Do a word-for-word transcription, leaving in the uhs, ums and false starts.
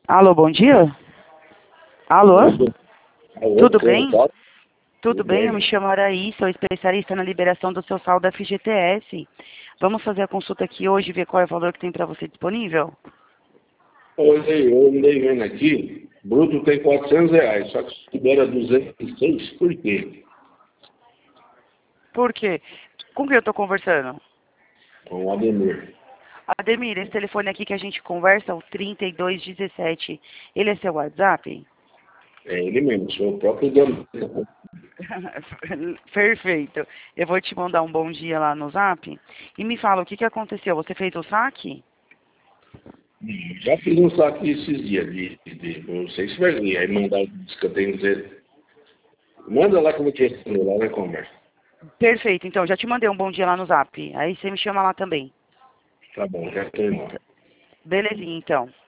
Alô, bom dia? Alô? Alô, Tudo quem bem? fala? Tudo Tudo bem, eu bem? me chamo Araí, sou especialista na liberação do seu saldo F G T S. Vamos fazer a consulta aqui hoje e ver qual é o valor que tem para você disponível? Olhei, eu andei vendo aqui, bruto tem quatrocentos reais, só que se libera duzentos e seis, por quê? Por quê? Com quem eu estou conversando? Com o Ademir. Ademir, esse telefone aqui que a gente conversa, o trinta e dois dezessete, ele é seu WhatsApp? É ele mesmo, sou o próprio dono. Perfeito. Eu vou te mandar um bom dia lá no Zap. E me fala, o que, que aconteceu? Você fez o saque? Já fiz um saque esses dias, de, de, não sei se vai vir, aí mandar o que eu tenho que dizer. Manda lá como que é esse lá na conversa. Perfeito, então, já te mandei um bom dia lá no Zap. Aí você me chama lá também. Tá bom, já estou indo. Belezinha, então.